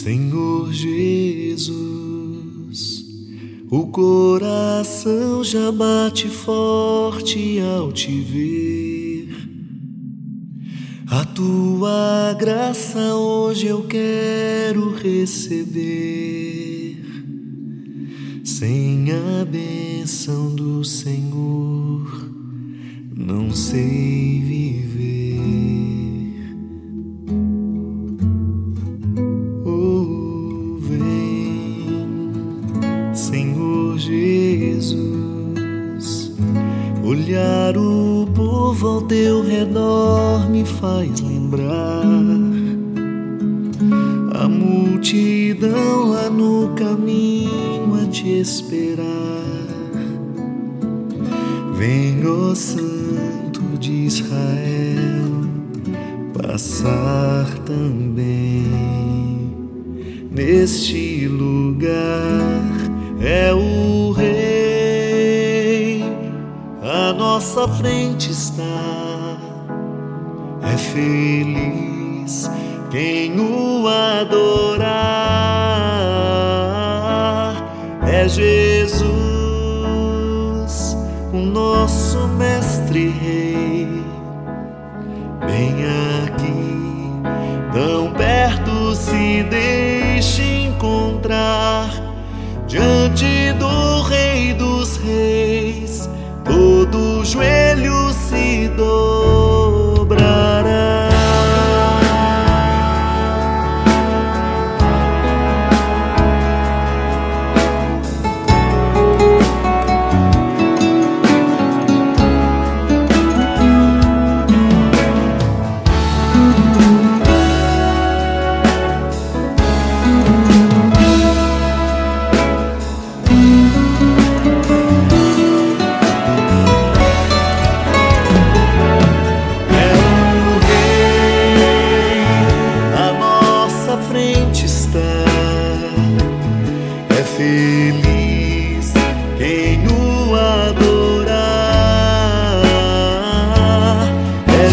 Senhor Jesus, o coração já bate forte ao te ver. A tua graça hoje eu quero receber. Sem a bênção do Senhor, não sei viver. Oh, vem, Senhor Jesus, olhar o povo ao teu redor me faz lembrar a multidão lá no caminho a te esperar. Vem, ó Santo de Israel, passar também neste lugar. É o Rei, à nossa frente está. É feliz quem o adorar. É Jesus, o nosso mestre rei, bem aqui, tão perto, se deixe encontrar. Diante do Rei dos Reis, todo joelho se dobrará. É feliz quem o adorar. É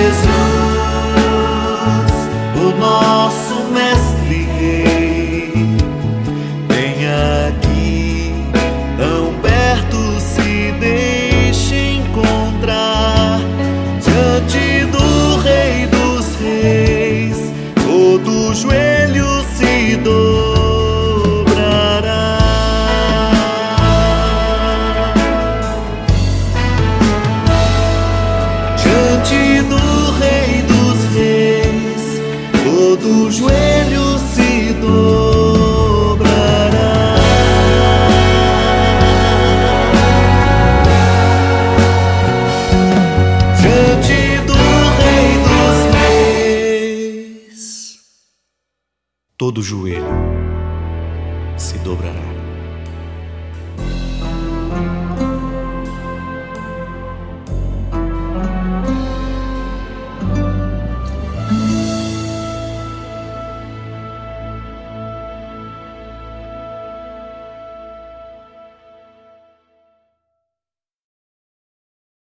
Jesus, o nosso mestre rei, bem aqui, tão perto, se deixe encontrar. Diante do Rei dos Reis, todo joelho se dobrará. Diante do Rei dos Reis, todo joelho se dobrará. Diante do Rei dos Reis, todo joelho se dobrará.